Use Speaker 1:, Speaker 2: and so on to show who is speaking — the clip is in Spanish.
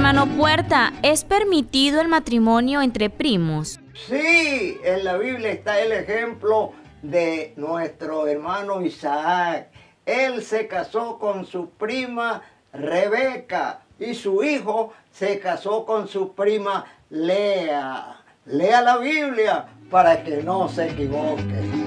Speaker 1: Hermano Puerta, ¿es permitido el matrimonio entre primos?
Speaker 2: Sí, en la Biblia está el ejemplo de nuestro hermano Isaac. Él se casó con su prima Rebeca y su hijo se casó con su prima Lea. Lea la Biblia para que no se equivoque.